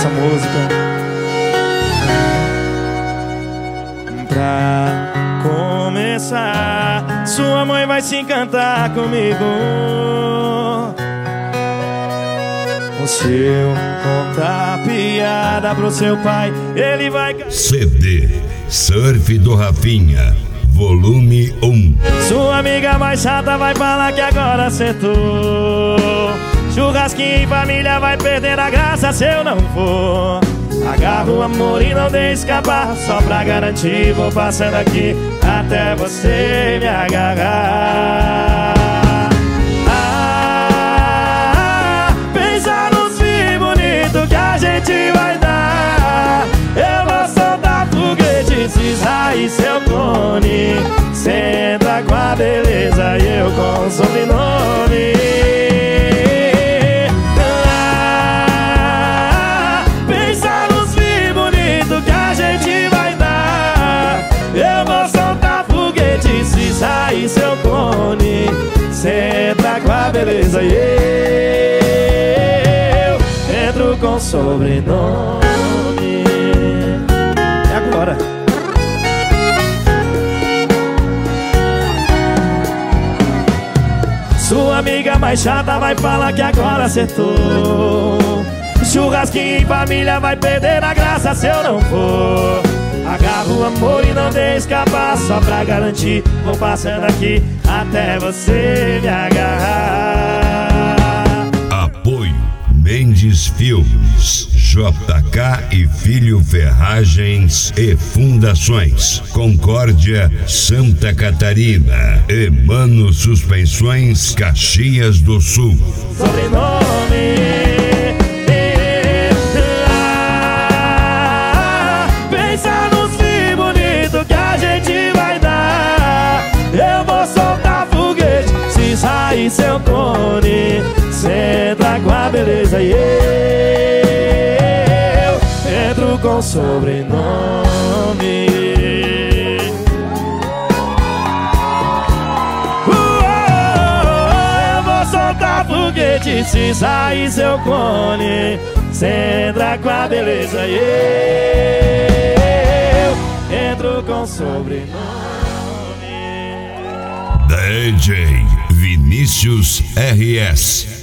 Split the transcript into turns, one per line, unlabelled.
essa música. Pra começar, sua mãe vai se encantar comigo. Se eu contar piada pro seu pai, ele vai...
CD Surf do Rafinha, volume 1.
Sua amiga mais chata vai falar que agora acertou. Churrasquinho em família vai perder a graça se eu não for. Agarro o amor e não deixe escapar, só pra garantir vou passando aqui até você me agarrar. Pensa nos filhos bonitos que a gente vai dar. Eu vou soltar foguete, cisar e seu clone. Cê entra com a beleza e eu com o sobrenome. Pensa nos filhos bonitos que a gente vai dar. Eu vou soltar foguete, cisar e seu clone. Cê entra com a beleza e eu entro com sobrenome. É agora. Sua amiga mais chata vai falar que agora acertou. Churrasquinho em família vai perder a graça se eu não for. Agarro o amor e não deixe escapar, só pra garantir vou passando aqui até você me agarrar.
Apoio Mendes Filmes, JK e Filho Ferragens e Fundações, Concórdia, Santa Catarina, Emano Suspensões, Caxias do Sul.
Sobrenome. Pensa nos filhos bonitos que a gente vai dar. Eu vou soltar foguete, se sair seu clone. Cê entra com a beleza e eu entro com sobrenome. Eu vou soltar foguete, se sair seu clone. Cê entra com a beleza e eu entro com sobrenome.
DJ Vinícius RS.